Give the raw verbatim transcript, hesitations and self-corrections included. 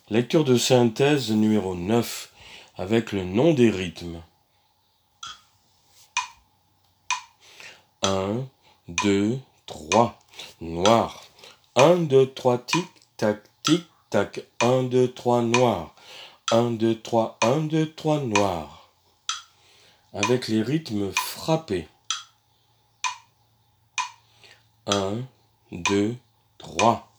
Lecture de synthèse numéro neuf, avec le nom des rythmes. un, deux, trois. Noir. un, deux, trois, tic, tac, tic, tac. un, deux, trois, noir. un, deux, trois, un, deux, trois, noir. Avec les rythmes frappés. un, deux, trois.